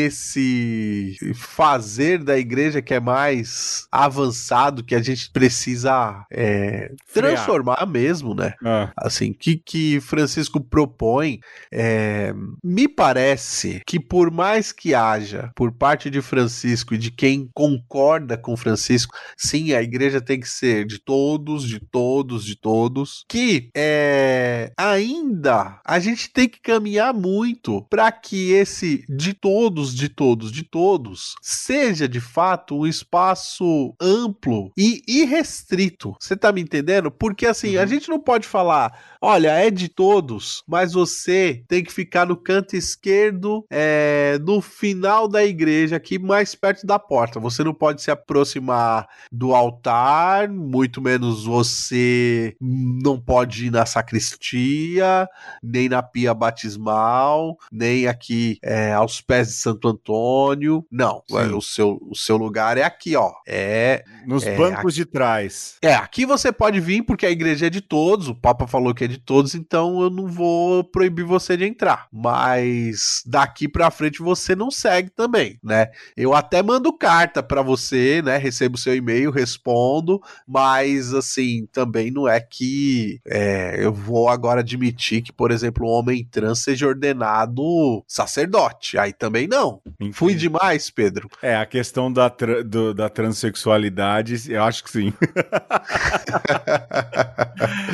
nesse fazer da igreja que é mais avançado, que a gente precisa é, transformar mesmo, né? Ah. Assim, que que Francisco propõe, é, me parece que por mais que haja por parte de Francisco e de quem concorda com Francisco, sim, a igreja tem que ser de todos, de todos, de todos, que é, ainda a gente tem que caminhar muito para que esse de todos, de todos, de todos seja de fato um espaço amplo e irrestrito. Você tá me entendendo? Porque assim, uhum. a gente não pode falar, olha, é de todos, mas você tem que ficar no canto esquerdo, é, no final da igreja, aqui mais perto da porta. Você não pode se aproximar do altar, muito menos você não pode ir na sacristia, nem na pia batismal, nem aqui é, aos pés de Santo Antônio. Não, Sim. o seu, o seu lugar é aqui, ó. É nos é, bancos aqui, de trás. É, aqui você pode vir porque a igreja é de todos, o Papa falou que é de todos, então eu não vou proibir você de entrar. Mas daqui pra frente você não segue também, né? Eu até mando carta pra você, né? Recebo seu e-mail, respondo, mas assim, também não é que é, eu vou agora admitir que, por exemplo, um homem trans seja ordenado sacerdote. Aí também não. Entendi. Fui demais, Pedro? É, a questão da, tra- do, da transexualidade, eu acho que sim.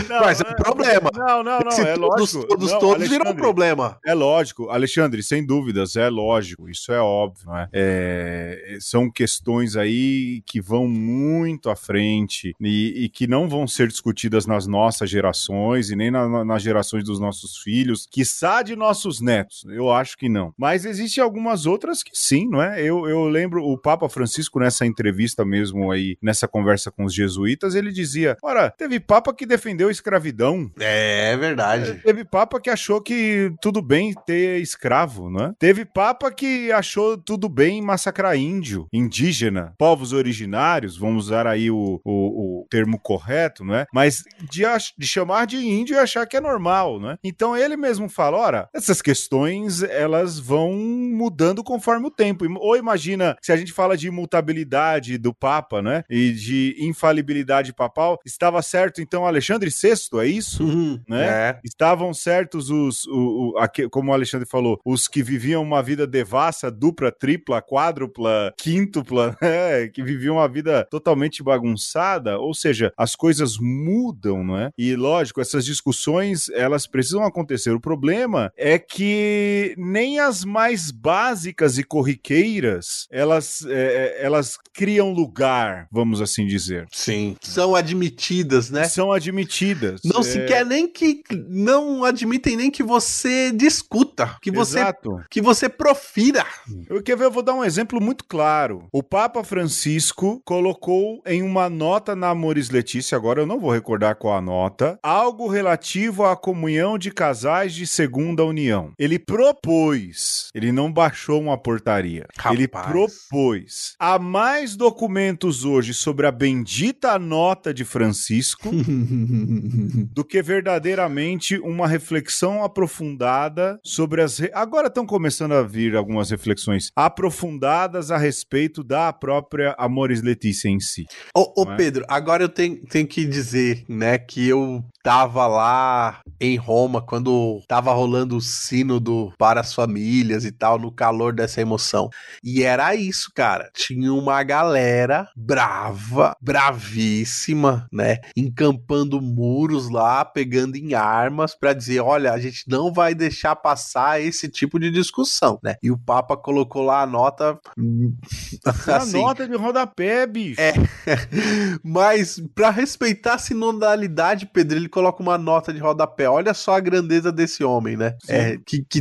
Não, Mas é um problema. Não, não, não, Se é todos, lógico. todos, Não, todos viram um Alexandre, problema. É lógico, Alexandre, sem dúvidas, é lógico, isso é óbvio, né? É, são questões aí que vão muito à frente e, e que não vão ser discutidas nas nossas gerações e nem na, nas gerações dos nossos filhos, quiçá de nossos netos, eu acho que não. Mas existem algumas outras que sim, não é? Eu, eu lembro o Papa Francisco nessa entrevista mesmo aí, nessa conversa com os jesuítas, ele dizia, ora, teve Papa que defendeu a escravidão. É, é verdade. Teve Papa que achou que tudo bem ter escravo, né? Teve Papa que achou tudo bem massacrar índio, indígena, povos originários, vamos usar aí o, o, o termo correto, né? Mas de, ach- de chamar de índio e achar que é normal, né? Então ele mesmo fala, ora, essas questões, elas vão mudando conforme o tempo. Ou imagina, se a gente fala de imutabilidade do Papa, né? E de infalibilidade papal, estava certo então Alexandre sexto, é isso? Uhum, Né? é. Estavam certos os, o, o, aque- como o Alexandre falou, os que viviam uma vida devassa, dupla, tripla, quádrupla, quíntupla, né? Que viviam uma vida totalmente bagunçada, ou seja, as coisas mudam, não é? E lógico, essas discussões, elas precisam acontecer. O problema é que nem as mais básicas e corriqueiras, elas, é, é, elas criam lugar, vamos assim dizer. Sim. São admitidas, né? São admitidas. Não É, se quer nem que. Não admitem nem que você discuta. Que você, Exato. que você profira. Eu quer ver, eu vou dar um exemplo muito claro. O Papa Francisco colocou em uma nota na Amoris Letícia, agora eu não vou recordar qual a nota, algo relativo à comunhão de casais de segunda união. Ele propôs, ele não baixou uma portaria. Rapaz. Ele propôs. Há mais documentos hoje sobre a bendita nota de Francisco do que verdadeiramente uma reflexão aprofundada sobre as... Re... Agora estão começando a vir algumas reflexões aprofundadas a respeito da própria Amoris Letícia em si. Ô, ô Não é? Pedro, agora eu tenho, tenho que dizer, né, que eu tava lá em Roma quando tava rolando o sínodo para as famílias e tal, no calor dessa emoção. E era isso, cara. Tinha uma galera brava, bravíssima, né, encampando muros lá, pegando em armas pra dizer, olha, a gente não vai deixar passar esse tipo de discussão, né? E o Papa colocou lá a nota... A assim, nota de rodapé, bicho. É. Mas pra respeitar a sinodalidade, Pedro, ele coloca uma nota de rodapé. Olha só a grandeza desse homem, né? É, que, que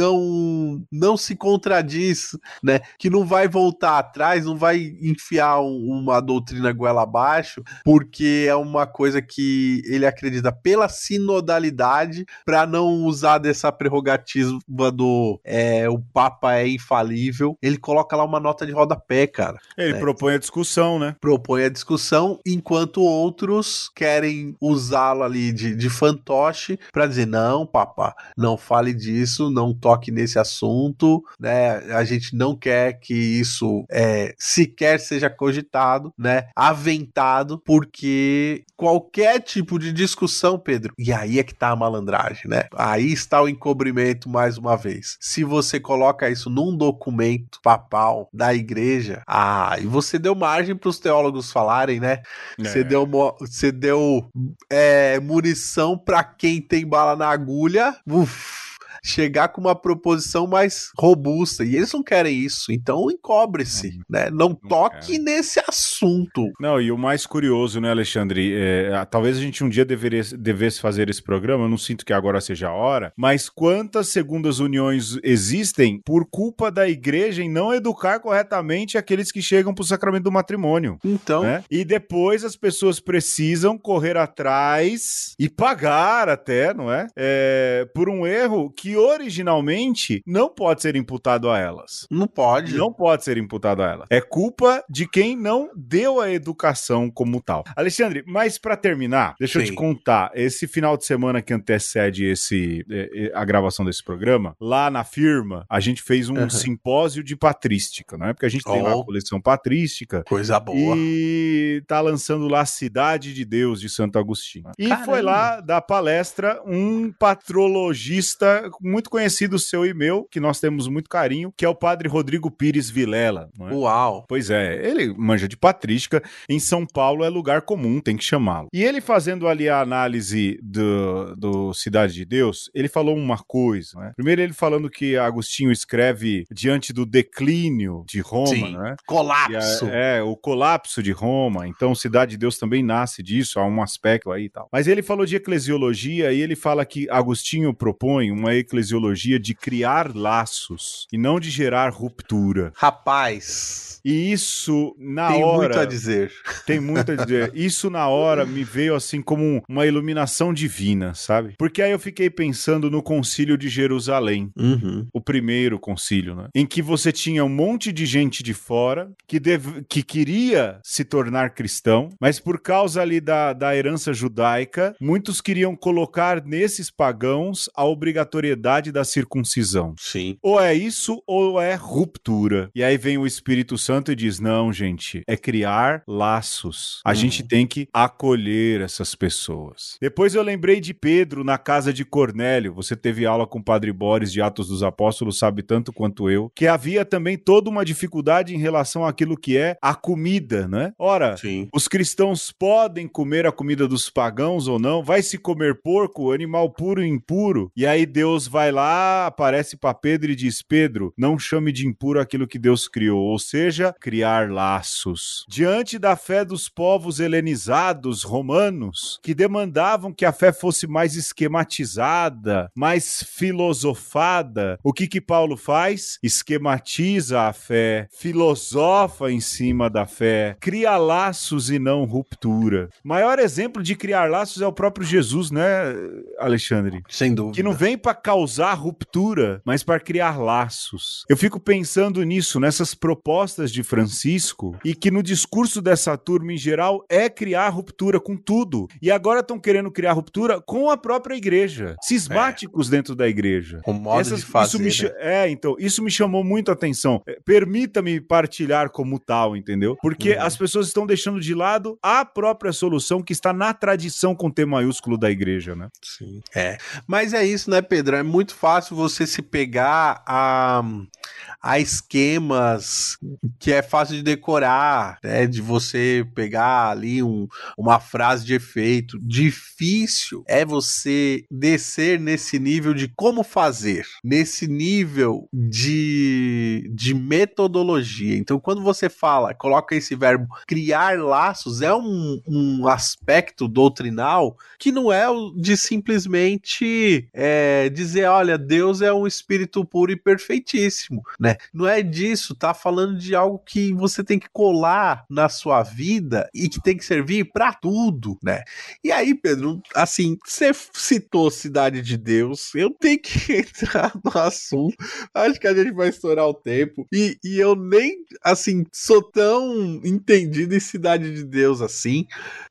não, não se contradiz, né? Que não vai voltar atrás, não vai enfiar um, uma doutrina goela abaixo, porque é uma coisa que ele acredita pela sinodalidade, pra não usar dessa prerrogativa do é, o Papa é infalível. Ele coloca lá uma nota de rodapé, cara. Ele né? propõe a discussão, né? Propõe a discussão, enquanto outros querem usá-lo ali de, de fantoche para dizer, não, papá, não fale disso, não toque nesse assunto, né? A gente não quer que isso é, sequer seja cogitado, né? Aventado, porque qualquer tipo de discussão, Pedro, e aí é que tá a malandragem, né? Aí está o encobrimento mais uma vez. Se você coloca isso num documento papal da igreja, ah, e você deu margem para os teólogos falarem, né? Você É. deu, mo- você deu é, munição para quem tem bala na agulha. Uf, chegar com uma proposição mais robusta. E eles não querem isso. Então encobre-se, né? Não toque querem. nesse assunto. Não, e o mais curioso, né, Alexandre? É, talvez a gente um dia deveria, devesse fazer esse programa, eu não sinto que agora seja a hora, mas quantas segundas uniões existem por culpa da igreja em não educar corretamente aqueles que chegam para o sacramento do matrimônio? Então, Né? E depois as pessoas precisam correr atrás e pagar até, não é? É, por um erro que originalmente não pode ser imputado a elas. não pode. Não pode ser imputado a elas. É culpa de quem não deu a educação como tal. Alexandre, mas para terminar, deixa eu Sim. te contar. Esse final de semana que antecede esse, a gravação desse programa, lá na firma, a gente fez um Uhum. simpósio de patrística, não é? Porque a gente tem lá a Oh. coleção patrística. Coisa boa. E tá lançando lá Cidade de Deus de Santo Agostinho. E Caramba. foi lá dar palestra um patrologista muito conhecido seu e meu, que nós temos muito carinho, que é o padre Rodrigo Pires Vilela. Não é? Uau! Pois é, ele manja de patrística, em São Paulo é lugar comum, tem que chamá-lo. E ele fazendo ali a análise do, do Cidade de Deus, ele falou uma coisa, né? Primeiro ele falando que Agostinho escreve diante do declínio de Roma, Sim, né? colapso. É, é, o colapso de Roma, então Cidade de Deus também nasce disso, há um aspecto aí e tal. Mas ele falou de eclesiologia e ele fala que Agostinho propõe uma eclesiologia de criar laços e não de gerar ruptura. Rapaz... E isso, na tem hora... Tem muito a dizer. Tem muito a dizer. Isso, na hora, me veio assim como uma iluminação divina, sabe? Porque aí eu fiquei pensando no Concílio de Jerusalém. Uhum. O primeiro concílio, né? Em que você tinha um monte de gente de fora que, deve... que queria se tornar cristão, mas por causa ali da, da herança judaica, muitos queriam colocar nesses pagãos a obrigatoriedade da circuncisão. Sim. Ou é isso, ou é ruptura. E aí vem o Espírito Santo e diz, não, gente, é criar laços. A uhum. gente tem que acolher essas pessoas. Depois eu lembrei de Pedro na casa de Cornélio. Você teve aula com o Padre Boris de Atos dos Apóstolos, sabe tanto quanto eu, que havia também toda uma dificuldade em relação àquilo que é a comida, né? Ora, Sim. os cristãos podem comer a comida dos pagãos ou não? Vai se comer porco, animal puro e impuro? E aí Deus vai lá, aparece para Pedro e diz, Pedro, não chame de impuro aquilo que Deus criou, ou seja, criar laços. Diante da fé dos povos helenizados romanos, que demandavam que a fé fosse mais esquematizada, mais filosofada, o que que Paulo faz? Esquematiza a fé, filosofa em cima da fé, cria laços e não ruptura. Maior exemplo de criar laços é o próprio Jesus, né, Alexandre? Sem dúvida. Que não vem para causar ruptura, mas para criar laços. Eu fico pensando nisso, nessas propostas de Francisco, e que no discurso dessa turma em geral é criar ruptura com tudo. E agora estão querendo criar ruptura com a própria igreja. Cismáticos é. dentro da igreja. O modo Essas, de fazer, isso me, né? É, então, isso me chamou muito a atenção. Permita-me partilhar como tal, entendeu? Porque uhum. as pessoas estão deixando de lado a própria solução que está na tradição com T maiúsculo da igreja, né? Sim. É. Mas é isso, né, Pedro? É muito fácil você se pegar a, a esquemas que é fácil de decorar, né? De você pegar ali um, uma frase de efeito. Difícil é você descer nesse nível de como fazer, nesse nível de, de metodologia. Então, quando você fala, coloca esse verbo criar laços, é um, um aspecto doutrinal que não é o de simplesmente é, dizer, olha, Deus é um espírito puro e perfeitíssimo, né? Não é disso, tá falando de algo que você tem que colar na sua vida e que tem que servir para tudo, né? E aí, Pedro, assim, você citou Cidade de Deus, eu tenho que entrar no assunto, acho que a gente vai estourar o tempo, e, e eu nem, assim, sou tão entendido em Cidade de Deus assim,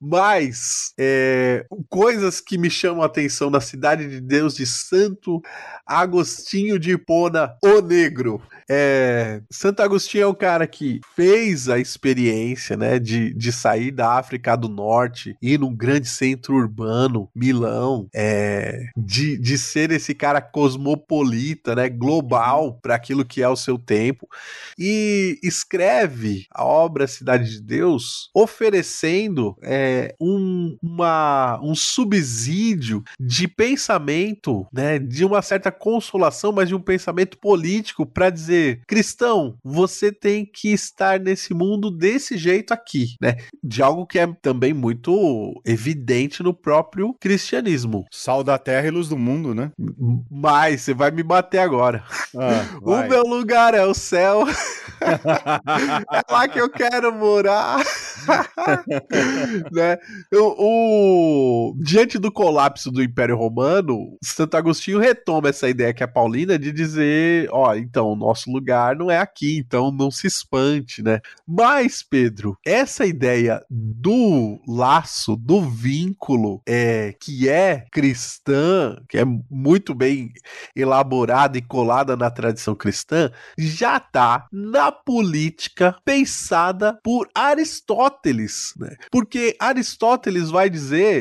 mas é, coisas que me chamam a atenção na Cidade de Deus de Santo Agostinho de Hipona, o Negro. É, Santo Agostinho é o cara que fez a experiência, né, de, de sair da África do Norte, ir num grande centro urbano, Milão, é, de, de ser esse cara cosmopolita, né, global para aquilo que é o seu tempo, e escreve a obra Cidade de Deus oferecendo é, um, uma, um subsídio de pensamento, né, de uma certa consolação, mas de um pensamento político para dizer, cristão, você tem que estar nesse mundo desse jeito aqui, né? De algo que é também muito evidente no próprio cristianismo. Sal da terra e luz do mundo, né? Mas você vai me bater agora. Ah, o meu lugar é o céu. É lá que eu quero morar. Né? o, o... Diante do colapso do Império Romano, Santo Agostinho retoma essa ideia que é paulina de dizer, ó, então, o nosso lugar não é aqui, então não se espante, né? Mas, Pedro, essa ideia do laço, do vínculo, é, que é cristã, que é muito bem elaborada e colada na tradição cristã, já tá na política pensada por Aristóteles, né? Porque Aristóteles vai dizer, na,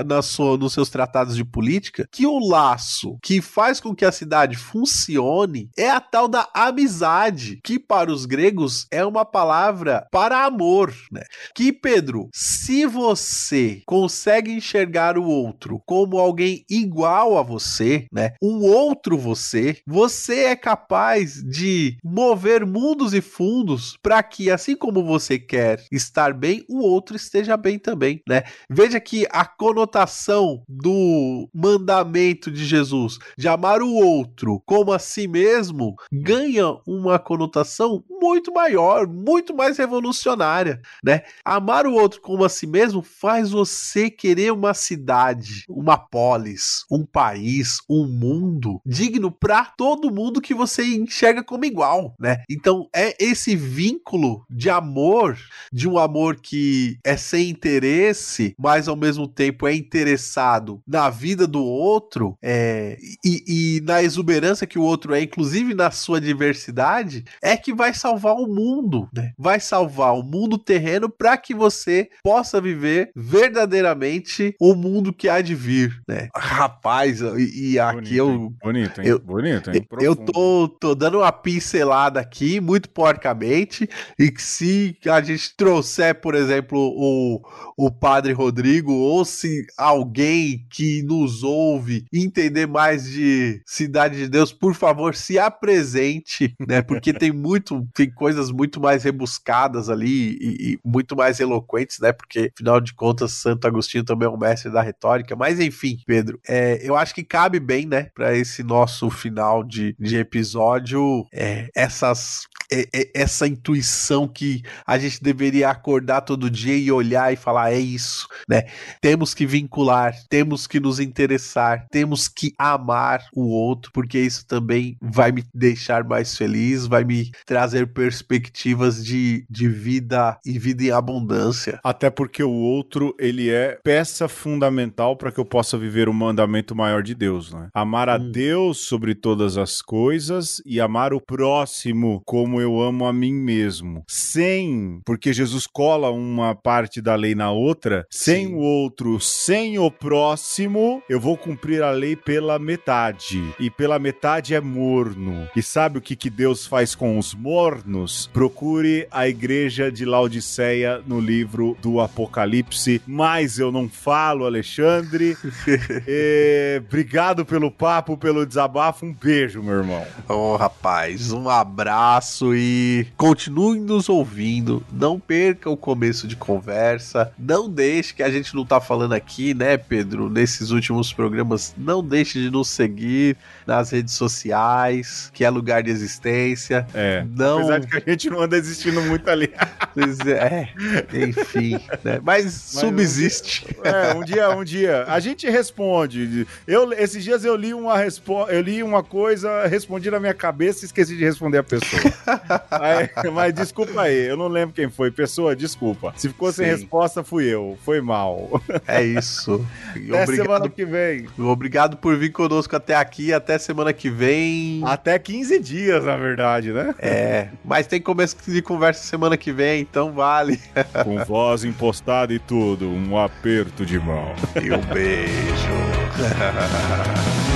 na, na sua, nos seus tratados de política que o laço que faz com que a cidade funcione é a tal da amizade, que para os gregos é uma palavra para amor, né? Que, Pedro, se você consegue enxergar o outro como alguém igual a você, né? Um outro você, você é capaz de mover mundos e fundos para que, assim como você quer estar bem, o outro esteja bem também, né? Veja que a conotação do mandamento de Jesus de amar o outro como a si mesmo ganha uma conotação muito maior, muito mais revolucionária, né? Amar o outro como a si mesmo faz você querer uma cidade, uma polis, um país, um mundo digno para todo mundo que você enxerga como igual, né? Então é esse vínculo de amor, de um amor que é sem interesse, mas ao mesmo tempo é interessado na vida do outro, é, e, e na exuberância que o outro é, inclusive na sua diversidade, é que vai salvar o mundo, né? Vai salvar o mundo terreno para que você possa viver verdadeiramente o mundo que há de vir, né? Rapaz, e, e aqui bonito, eu... Hein? Bonito, hein? Eu, bonito, hein? Eu tô, tô dando uma pincelada aqui, muito porcamente, e que se a gente trouxer, por exemplo, o, o Padre Rodrigo, ou se alguém que nos ouve entender mais de Cidade de Deus, por favor, se apresente, né? Porque tem muito, tem coisas muito mais rebuscadas ali e, e muito mais eloquentes, né? Porque, afinal de contas, Santo Agostinho também é um mestre da retórica. Mas, enfim, Pedro, é, eu acho que cabe bem, né, para esse nosso final de, de episódio, é, essas, é, é, essa intuição que a gente deveria acordar todo dia e olhar e falar, é isso, né? Temos que vincular, temos que nos interessar, temos que amar o outro, porque isso também vai me deixar mais feliz, vai me trazer perspectivas de, de vida e vida em abundância. Até porque o outro, ele é peça fundamental para que eu possa viver o mandamento maior de Deus, né? Amar a hum. Deus sobre todas as coisas e amar o próximo como eu amo a mim mesmo. Sem, porque Jesus cola uma parte da lei na outra, sem Sim. o outro, sem o próximo, eu vou cumprir a lei pela metade. E pela metade é morno. E sabe o que, que Deus faz com os mornos? Procure a igreja de Laodiceia no livro do Apocalipse. Mas eu não falo, Alexandre. e, obrigado pelo papo, pelo desabafo. Um beijo, meu irmão. Ô, oh, rapaz, um abraço e continue nos ouvindo. Não perca o começo de conversa. Não deixe, que a gente não tá falando aqui, né, Pedro, nesses últimos programas, não deixe de nos seguir nas redes sociais, que é lugar de existência. É, não... apesar de que a gente não anda existindo muito ali. É, enfim, né? Mas, Mas subsiste. Um dia, é, um dia, um dia. A gente responde. Eu, esses dias eu li uma respo... eu li uma coisa, respondi na minha cabeça e esqueci de responder a pessoa. aí, mas desculpa aí, eu não lembro quem foi. Pessoa, desculpa. Se ficou sem Sim. resposta, fui eu. Foi mal. É isso. E até obrigado... semana que vem. Obrigado por vir conosco até aqui. Até semana que vem. Até quinze dias, na verdade, né? É, mas tem começo de conversa semana que vem, então vale. Com voz impostada e tudo, um aperto de mão. E um beijo.